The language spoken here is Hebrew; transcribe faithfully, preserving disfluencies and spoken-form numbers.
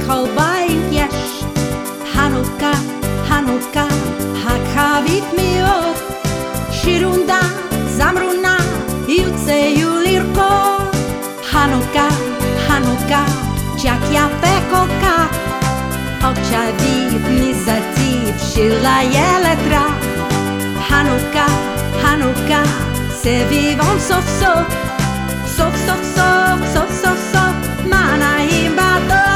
בכל בית יש חנוכה, חנוכה, חגיגית מאוד. שירו נא, זמרו נא, יוצאו לרקוד. חנוכה, חנוכה, ג'ק יפה כל כך, עוד שאביב מזרטיב של הילד רע. חנוכה, חנוכה, סביבון סוף סוף, סוף סוף סוף, סוף סוף סוף, מה נעים בדור.